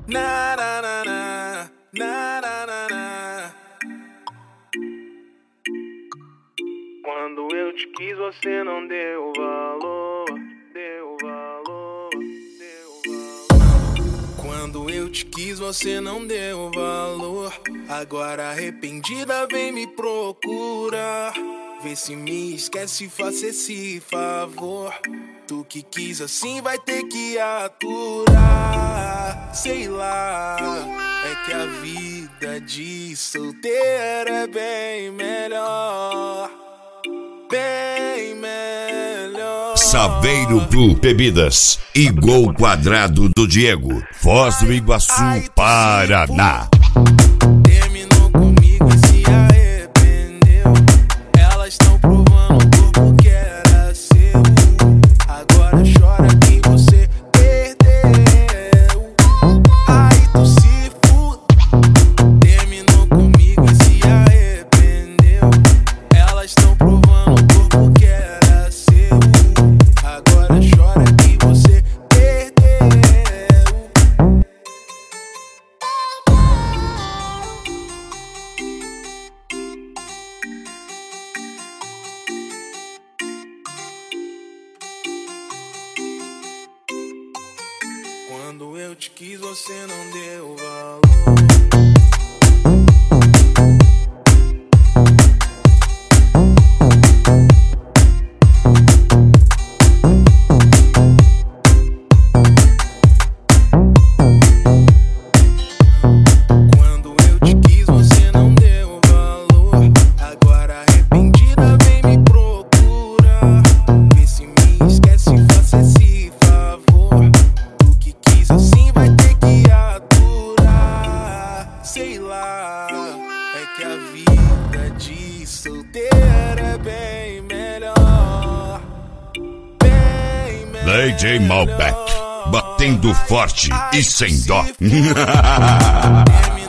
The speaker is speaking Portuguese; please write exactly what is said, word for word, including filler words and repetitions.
Na, na, na, na, na, na, na, na. Quando eu te quis, você não deu valor. Deu valor, deu valor. Quando eu te quis, você não deu valor. Agora arrependida vem me procurar. Vê se me esquece, faça esse favor. Tu que quis assim vai ter que aturar. Sei lá, é que a vida de solteiro é bem melhor. Bem melhor. Saveiro Blue Bebidas e Gol Quadrado do Diego, Foz do Iguaçu, Paraná. Terminou comigo e se arrependeu. Elas estão provando o corpo que era seu. Agora chora que você perdeu. Aí tu se fudeu. Terminou comigo e se arrependeu. Elas estão provando o corpo que era seu. Agora chora que você perdeu. Quando eu te quis, você não deu valor. Quando eu te quis, você não deu valor. Agora arrependida vem me procurar. Vê se me esquece, faça esse favor. Tu que quis assim vai ter que aturar. Sei lá, é que a vida de solteiro é bem melhor. Bem melhor. D J Malbec, batendo forte e sem dó. Terminou